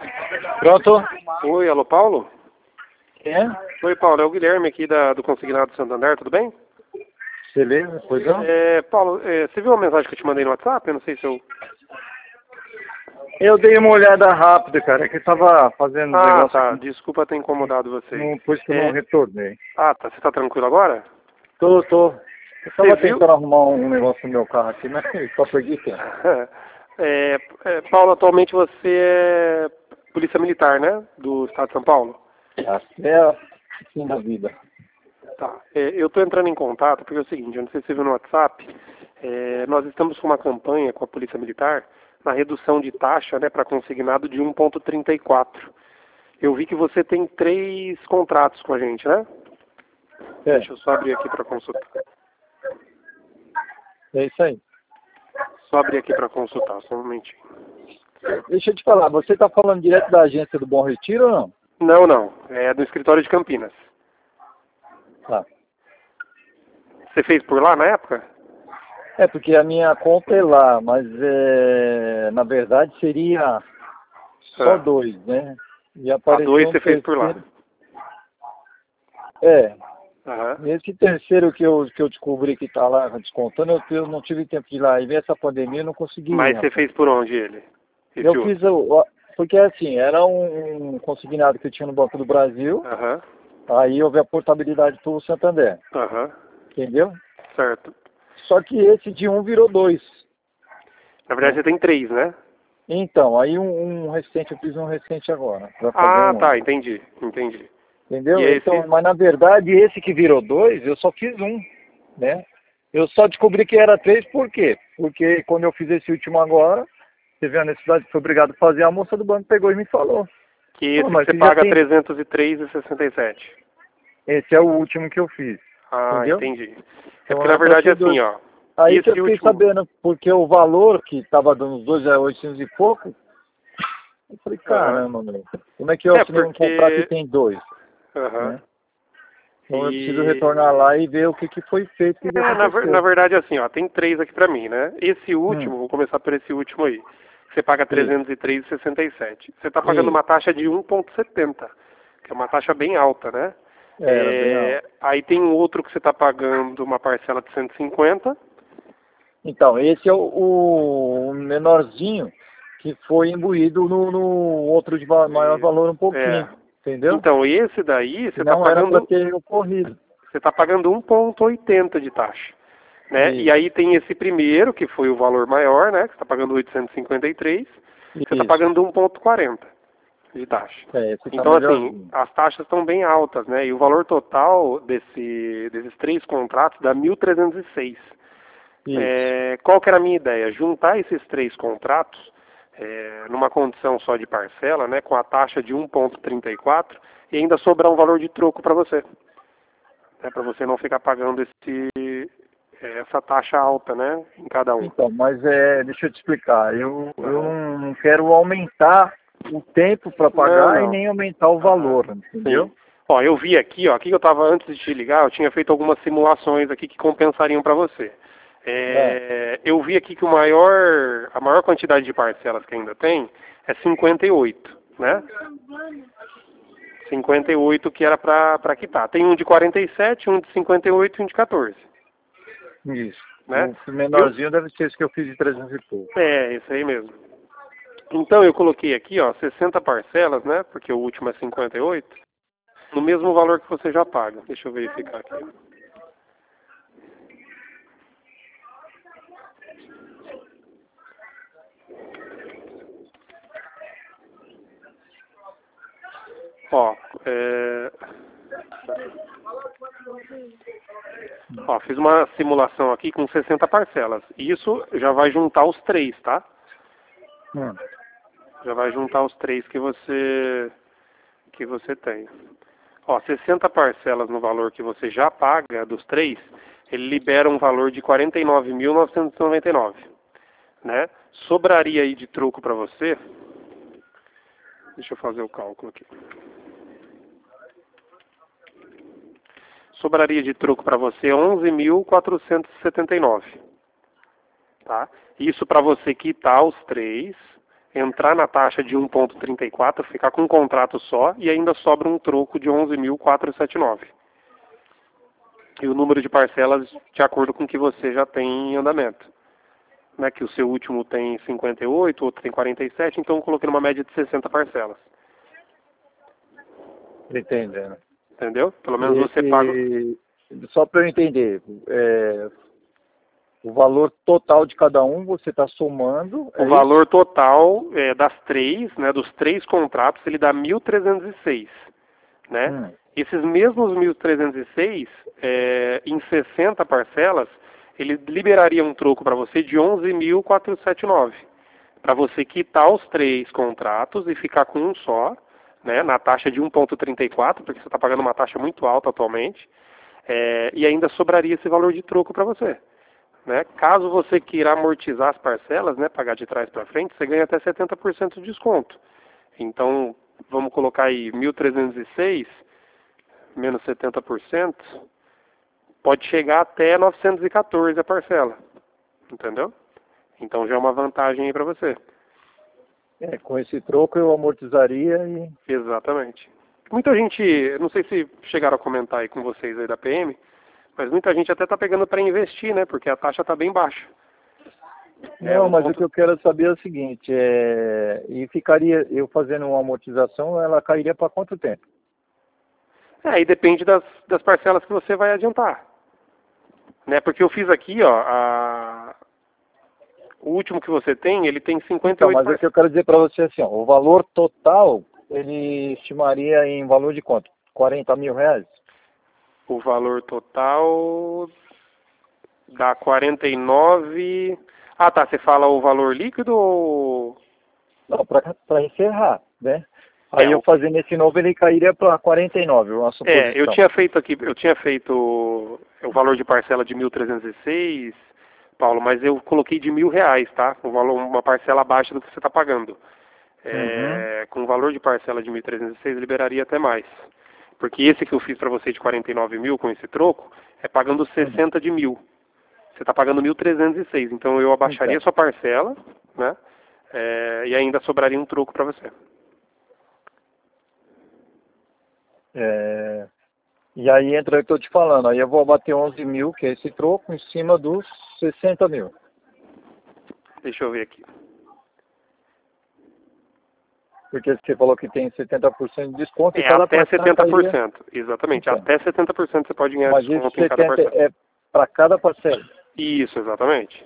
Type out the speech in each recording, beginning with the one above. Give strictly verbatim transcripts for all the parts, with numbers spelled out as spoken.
Pronto? Oi, alô, Paulo? É? Oi, Paulo, é o Guilherme aqui da, do Consignado Santander, tudo bem? Beleza? Pois não? É, Paulo, é, você viu a mensagem que eu te mandei no WhatsApp? Eu não sei se eu... Eu dei uma olhada rápida, cara, que eu tava fazendo um Ah, negócio tá, aqui, desculpa ter incomodado você. não, por isso que eu não É... retornei. Ah, tá, você tá tranquilo agora? Tô, tô. Eu Você tava viu? tentando arrumar um negócio no meu carro aqui, mas só perdi tempo. é, é, Paulo, atualmente você é polícia militar, né? Do estado de São Paulo? Até o fim da vida. Tá. É, eu estou entrando em contato porque é o seguinte, eu não sei se você viu no WhatsApp, é, nós estamos com uma campanha com a Polícia Militar na redução de taxa, né, para consignado de um vírgula trinta e quatro. Eu vi que você tem três contratos com a gente, né? É, Deixa eu só abrir aqui para consultar. é isso aí. Só abrir aqui para consultar, só um momentinho. Deixa eu te falar, você tá falando direto da agência do Bom Retiro ou não? Não, não. É do escritório de Campinas. Tá. Você fez por lá na época? É, porque a minha conta é lá, mas é, na verdade seria só Ah, dois, né? E a apareceu dois um você fez por lá. terceiro. É, Aham. esse terceiro que eu, que eu descobri que tá lá descontando, eu, eu não tive tempo de ir lá. E ver essa pandemia eu não consegui ir, Mas você rapaz. fez por onde ele? Esse Eu outro? fiz o. o- Porque assim, era um, um consignado que eu tinha no Banco do Brasil, Aham. aí houve a portabilidade pro Santander, Aham. entendeu? Certo. Só que esse de um virou dois. Na verdade você tem três, né? Então, aí um, um recente, eu fiz um recente agora, pra fazer Ah, um ano. tá, entendi, entendi. E Entendeu? Então, esse? mas na verdade esse que virou dois, eu só fiz um, né? Eu só descobri que era três, por quê? Porque quando eu fiz esse último agora, teve a necessidade, foi obrigado a fazer, a moça do banco pegou e me falou. Que Ah, esse que mas você você já paga tem. trezentos e três e sessenta e sete. Esse é o último que eu fiz, Ah, entendeu? entendi. É Então porque na era para verdade é ser dois. assim, ó. Aí que eu Esse fiquei último. sabendo, porque o valor que estava dando os dois é oitocentos e pouco, eu falei, Aham. caramba, meu, como é que eu É assinei um contrato e porque. tem dois, Aham. né? Então eu preciso retornar E. lá e ver o que, que foi feito, o que, que É, na, ver- na aconteceu. verdade assim, ó, tem três aqui pra mim, né? Esse Hum, último, vou começar por esse último aí. Você paga isso, trezentos e três e sessenta e sete. Você está pagando isso. uma taxa de um vírgula setenta, que é uma taxa bem alta, né? Era bem alto. É, aí tem um outro que você está pagando uma parcela de cento e cinquenta. Então, esse é o, o menorzinho que foi imbuído no, no outro de va- maior Isso. valor um É. pouquinho, entendeu? Então, esse daí, Que você está não era para pagando, ter ocorrido. você tá pagando um vírgula oitenta de taxa. Né? E Isso, aí tem esse primeiro, que foi o valor maior, né? Que você está pagando oitocentos e cinquenta e três, você está isso. pagando um vírgula quarenta de taxa. É, esse tá Então, assim, melhorzinho. as taxas estão bem altas, né? E o valor total desse, desses três contratos dá mil trezentos e seis. Isso. É, qual que era a minha ideia? Juntar esses três contratos é, numa condição só de parcela, né, com a taxa de um vírgula trinta e quatro e ainda sobrar um valor de troco para você. Né, para você não ficar pagando esse, essa taxa alta, né, em cada um. Então, mas é, deixa eu te explicar. Eu, eu Aham. não quero aumentar o tempo para Não, pagar e não. nem aumentar o Aham. valor, Sim. entendeu? Ó, eu vi aqui, ó, aqui que eu estava antes de te ligar, eu tinha feito algumas simulações aqui que compensariam para você. É. É, eu vi aqui que o maior, a maior quantidade de parcelas que ainda tem é cinquenta e oito, né? cinquenta e oito que era para quitar. Tem um de quarenta e sete, um de cinquenta e oito e um de quatorze, Isso. né? O Eu, menorzinho deve ser esse que eu fiz de trezentos e pouco. é, isso aí mesmo. Então eu coloquei aqui, ó, sessenta parcelas, né? Porque o último é cinquenta e oito, no mesmo valor que você já paga. Deixa eu verificar aqui. Ó, é... Ó, fiz uma simulação aqui com sessenta parcelas. Isso já vai juntar os três, tá? Hum. Já vai juntar os três que você que você tem. Ó, sessenta parcelas no valor que você já paga dos três, ele libera um valor de quarenta e nove mil novecentos e noventa e nove, né? Sobraria aí de troco para você. Deixa eu fazer o cálculo aqui. Sobraria de troco para você onze mil quatrocentos e setenta e nove, tá? Isso para você quitar os três, entrar na taxa de um ponto trinta e quatro, ficar com um contrato só e ainda sobra um troco de onze mil quatrocentos e setenta e nove. E o número de parcelas de acordo com o que você já tem em andamento. Né, que o seu último tem cinquenta e oito, o outro tem quarenta e sete, então eu coloquei numa média de sessenta parcelas. Entendendo. Entendeu? Pelo menos E, você paga... Só para eu entender, é, o valor total de cada um você está somando... O é valor isso? Total é, das três, né, dos três contratos, ele dá mil trezentos e seis. Né? Hum. Esses mesmos mil trezentos e seis, é, em sessenta parcelas, ele liberaria um troco para você de onze mil quatrocentos e setenta e nove. Para você quitar os três contratos e ficar com um só, né, na taxa de um ponto trinta e quatro, porque você está pagando uma taxa muito alta atualmente, é, e ainda sobraria esse valor de troco para você. Né? Caso você queira amortizar as parcelas, né, pagar de trás para frente, você ganha até setenta por cento de desconto. Então, vamos colocar aí mil trezentos e seis menos setenta por cento, pode chegar até novecentos e quatorze a parcela. Entendeu? Então já é uma vantagem aí para você. É, com esse troco eu amortizaria e... Exatamente. Muita gente, não sei se chegaram a comentar aí com vocês aí da P M, mas muita gente até está pegando para investir, né? Porque a taxa está bem baixa. Não, é, um mas ponto... o que eu quero saber é o seguinte, é... e ficaria, eu fazendo uma amortização, ela cairia para quanto tempo? É, aí depende das, das parcelas que você vai adiantar. Né? Porque eu fiz aqui, ó, a... o último que você tem, ele tem cinquenta e oito... Então, mas o que eu quero dizer para você é assim, ó, o valor total, ele estimaria em valor de quanto? quarenta mil reais? O valor total dá quarenta e nove... Ah, tá, você fala o valor líquido ou... Não, para encerrar, né? Aí é, eu fazendo esse novo, ele cairia para quarenta e nove, uma suposição. É, eu tinha feito aqui, eu tinha feito o valor de parcela de mil trezentos e seis, Paulo, mas eu coloquei de mil reais, tá? Um valor, uma parcela abaixo do que você está pagando. É, uhum. Com o valor de parcela de mil trezentos e seis, liberaria até mais. Porque esse que eu fiz para você de quarenta e nove mil com esse troco, é pagando sessenta uhum. de mil. Você está pagando mil trezentos e seis, então eu abaixaria então. a sua parcela, né? É, e ainda sobraria um troco para você. É, e aí entra o que eu estou te falando, aí eu vou abater onze mil, que é esse troco, em cima dos sessenta mil. Deixa eu ver aqui. Porque você falou que tem setenta por cento de desconto. É, até setenta por cento, cairia... exatamente. Então, até setenta por cento você pode ganhar mas desconto em cada parcela. É para cada parcela? Isso, exatamente.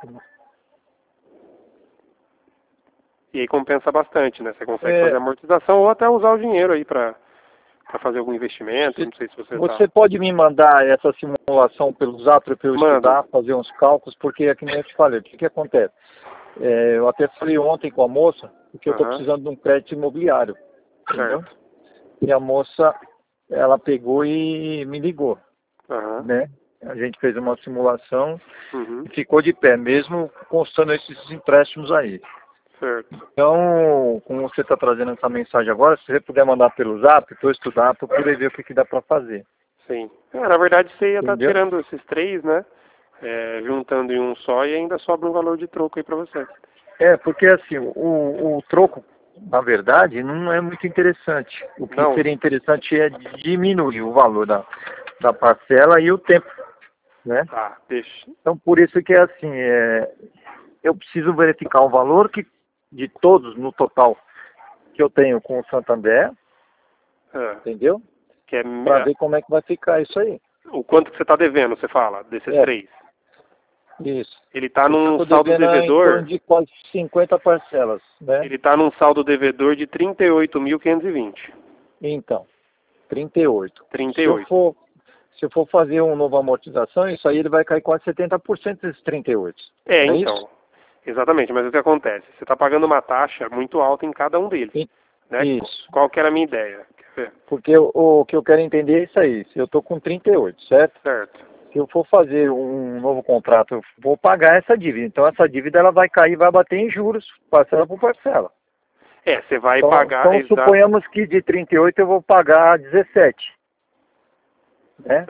E aí compensa bastante, né? Você consegue é... fazer amortização ou até usar o dinheiro aí para... para fazer algum investimento, não sei se você Você tá... pode me mandar essa simulação pelo Zap para eu Manda. estudar, fazer uns cálculos, porque é que nem eu te falei, o que, que acontece? É, eu até falei ontem com a moça, porque uhum. eu estou precisando de um crédito imobiliário, entendeu? Certo. E a moça, ela pegou e me ligou, uhum. né? A gente fez uma simulação uhum. e ficou de pé, mesmo constando esses empréstimos aí. Certo. Então, como você está trazendo essa mensagem agora, se você puder mandar pelo Zap, para eu estudar, para eu poder ver o que, que dá para fazer. Sim. É, na verdade, você ia estar tá tirando esses três, né? É, juntando em um só e ainda sobra um valor de troco aí para você. É, porque assim, o, o troco, na verdade, não é muito interessante. O que não. seria interessante é diminuir o valor da, da parcela e o tempo, né? Tá, deixa. Então, por isso que é assim, é, eu preciso verificar o valor que de todos no total que eu tenho com o Santander, é. entendeu? Que é para ver como é que vai ficar isso aí. O quanto que você está devendo, você fala, desses é. três? Isso. Ele está num saldo devedor... Em torno de quase cinquenta parcelas, né? Ele está num saldo devedor de trinta e oito mil quinhentos e vinte. Então, trinta e oito. trinta e oito. Se eu for, se eu for fazer uma nova amortização, isso aí ele vai cair quase setenta por cento desses trinta e oito. É, é então... Isso? Exatamente, mas o que acontece? Você está pagando uma taxa muito alta em cada um deles. E, né? Isso. Qual que era a minha ideia? Quer ver? Porque o, o que eu quero entender é isso aí. Se eu estou com trinta e oito, certo? Certo. Se eu for fazer um novo contrato, eu vou pagar essa dívida. Então essa dívida ela vai cair, vai bater em juros, parcela por parcela. É, você vai então, pagar... Então exato. suponhamos que de trinta e oito eu vou pagar dezessete. Né? Certo.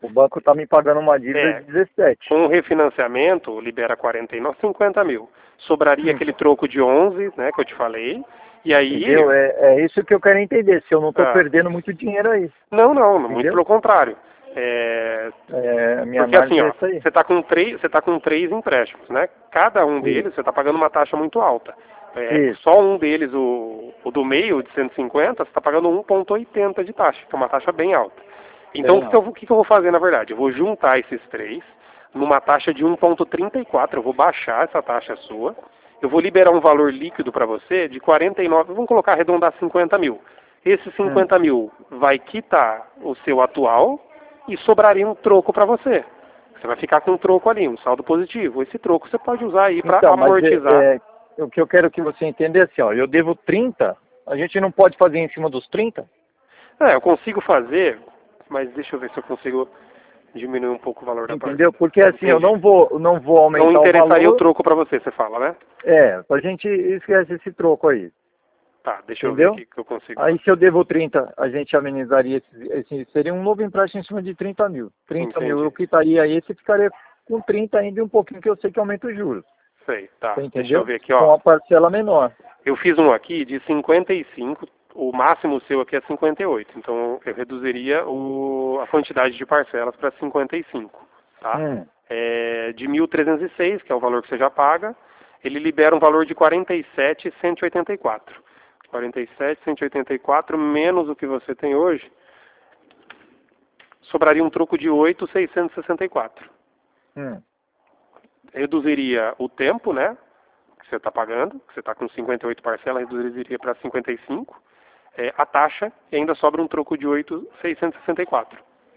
O banco está me pagando uma dívida É, de dezessete. com o refinanciamento, libera quarenta e nove, cinquenta mil. Sobraria Hum. aquele troco de onze, né, que eu te falei. E aí... Entendeu? É, é isso que eu quero entender, se eu não estou Ah, perdendo muito dinheiro aí. não, não, muito Entendeu? pelo contrário. É, É, a minha porque análise assim, é ó, essa aí. você está com três, você tá com três empréstimos, né? Cada um deles Isso. você está pagando uma taxa muito alta. É, Isso. só um deles, o, o do meio, de cento e cinquenta, você está pagando um vírgula oitenta de taxa, que é uma taxa bem alta. Então, Bem o que, eu, alto. vou- o que que eu vou fazer, na verdade? Eu vou juntar esses três numa taxa de um vírgula trinta e quatro. Eu vou baixar essa taxa sua. Eu vou liberar um valor líquido para você de quarenta e nove. Vamos colocar, arredondar cinquenta mil. Esse Hum. cinquenta mil vai quitar o seu atual e sobraria um troco para você. Você vai ficar com um troco ali, um saldo positivo. Esse troco você pode usar aí para Então, mas amortizar. é, é, o que eu quero que você entenda é assim, ó, eu devo trinta, a gente não pode fazer em cima dos trinta? É, eu consigo fazer, mas deixa eu ver se eu consigo diminuir um pouco o valor da parte. Entendeu? Porque assim, eu Entendi. não vou, eu não vou Não aumentar o interessaria o valor. troco para você, você fala, né? É, a gente esquece esse troco aí. Tá, deixa eu ver Entendeu? aqui que eu consigo. Aí se eu devo trinta, a gente amenizaria esse, esse seria um novo empréstimo em cima de trinta mil. trinta mil Entendi. eu quitaria esse e ficaria com trinta ainda e um pouquinho que eu sei que aumenta os juros. Sei, tá. Você Deixa eu entendeu? ver aqui, Com ó. a parcela menor. Eu fiz um aqui de cinquenta e cinco, o máximo seu aqui é cinquenta e oito. Então eu reduziria o, a quantidade de parcelas para cinquenta e cinco, tá? Hum. É, de mil trezentos e seis, que é o valor que você já paga, ele libera um valor de quarenta e sete mil cento e oitenta e quatro. quarenta e sete mil cento e oitenta e quatro menos o que você tem hoje, sobraria um troco de oito mil seiscentos e sessenta e quatro. Hum. Reduziria o tempo, né, que você está pagando, que você está com cinquenta e oito parcelas, reduziria para cinquenta e cinco, é, a taxa, e ainda sobra um troco de oito mil seiscentos e sessenta e quatro.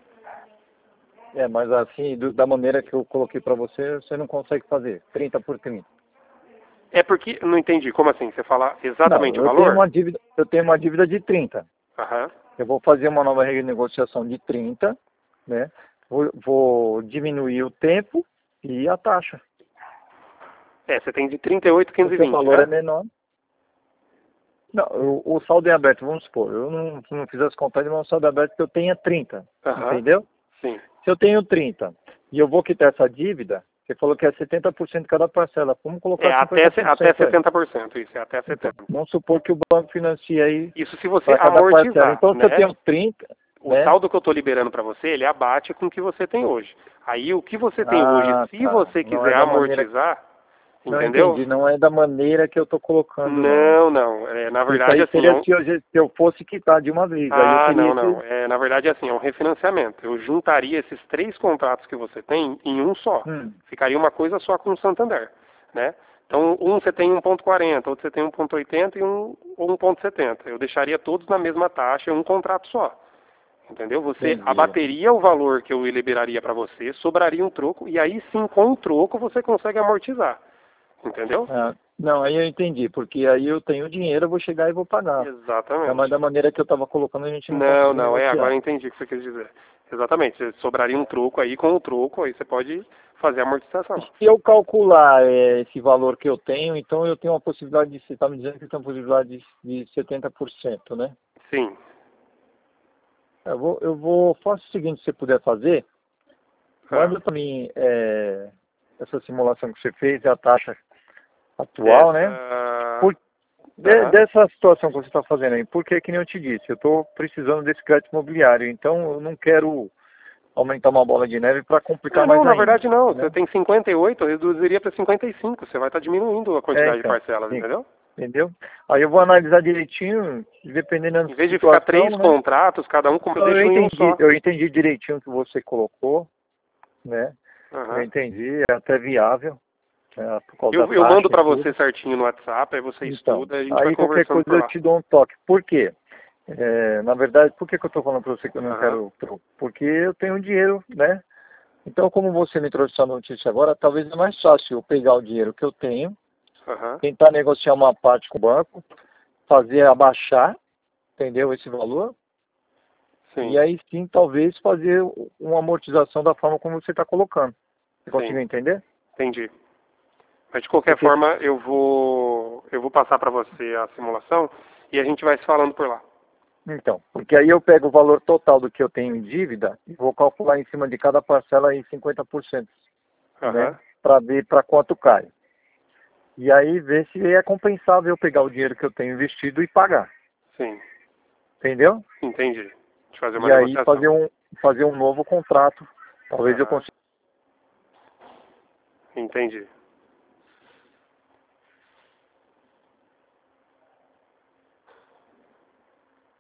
É, mas assim, do- da maneira que eu coloquei para você, você não consegue fazer. trinta por trinta. É porque, não entendi, como assim? Você fala Não, exatamente o eu tenho valor? uma dívida, eu tenho uma dívida de trinta. Aham. Eu vou fazer uma nova renegociação de trinta, né? Vou, vou diminuir o tempo e a taxa. É, você tem de trinta e oito mil O quinhentos e seu vinte, valor é né? menor. Não, o, o saldo é aberto, vamos supor. Eu não, não fiz as contas, mas o saldo é aberto que eu tenha trinta. Aham. Entendeu? Sim. Se eu tenho trinta e eu vou quitar essa dívida, você falou que é setenta por cento de cada parcela. Vamos colocar É até, cinquenta por cento até aí. setenta por cento, isso, é até Então, setenta por cento. vamos supor que o banco financia aí Isso se você para cada parcela. amortizar, Então, se eu né? tenho trinta, O né? saldo que eu estou liberando para você, ele abate com o que você tem hoje. Aí o que você tem hoje, Ah, se tá. você Não é quiser da maneira... amortizar, Não entendeu? entendi. Não é da maneira que eu estou colocando, não. Não, não. É, na Isso verdade, aí assim, é seria um... se eu, se eu fosse quitar de uma vez. Aí eu Ah, teria não, esse... não. É, na verdade, assim, é um refinanciamento. Eu juntaria esses três contratos que você tem em um só. Hum. Ficaria uma coisa só com o Santander, né? Então, um você tem um vírgula quarenta, outro você tem um vírgula oitenta e um um vírgula setenta. Eu deixaria todos na mesma taxa, em um contrato só. Entendeu? Você Entendi. abateria o valor que eu liberaria para você, sobraria um troco, e aí sim, com o troco, você consegue amortizar. Entendeu? Ah, não, aí eu entendi. Porque aí eu tenho dinheiro, eu vou chegar e vou pagar. É, mas Exatamente. da maneira que eu estava colocando, a gente não Não, consegue não, é, negociar. agora eu entendi o que você quis dizer. Exatamente, você sobraria um troco aí, com o troco, aí você pode fazer a amortização. Se eu calcular é, esse valor que eu tenho, então eu tenho uma possibilidade de, você está me dizendo que tem uma possibilidade de, de setenta por cento, né? Sim. Eu vou, eu vou, faço o seguinte, se você puder fazer, Ah, manda para mim é, essa simulação que você fez, a taxa atual, né? essa... Por, de- Aham. dessa situação que você está fazendo aí, porque, que nem eu te disse, eu estou precisando desse crédito imobiliário, então eu não quero aumentar uma bola de neve para complicar Ah, mais não, na ainda. verdade não. Né? Você tem cinquenta e oito, eu reduziria para cinquenta e cinco. Você vai estar diminuindo a É, quantidade de então, parcelas, sim, entendeu? entendeu? Aí eu vou analisar direitinho, dependendo Em da vez de ficar situação, três né? contratos, cada um, como eu Então, eu deixo em um entendi, só. eu entendi direitinho o que você colocou, né? Eu Aham. entendi, é até viável, né, por causa da Eu, eu mando taxa e para você tudo. certinho no WhatsApp, aí você Então, estuda e a gente vai aí qualquer conversando coisa por eu lá. te dou um toque. Por quê? É, na verdade, por que, que eu estou falando para você que eu não Aham. quero troco? Porque eu tenho dinheiro, né? Então, como você me trouxe essa notícia agora, talvez é mais fácil eu pegar o dinheiro que eu tenho, Aham. tentar negociar uma parte com o banco, fazer abaixar, entendeu? Esse valor. Sim, E aí sim, talvez fazer uma amortização da forma como você está colocando. Você sim. conseguiu entender? Entendi. Mas de qualquer Porque, forma, eu vou eu vou passar para você a simulação e a gente vai se falando por lá. Então, porque aí eu pego o valor total do que eu tenho em dívida e vou calcular em cima de cada parcela em cinquenta por cento, Aham. né? Para ver para quanto cai. E aí ver se é compensável eu pegar o dinheiro que eu tenho investido e pagar. Sim. Entendeu? Entendi. Deixa eu fazer uma E aí negociação. fazer um, fazer um novo contrato. Talvez eu Aham. consiga. Entendi.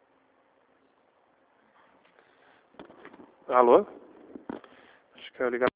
Alô? Acho que eu ligar.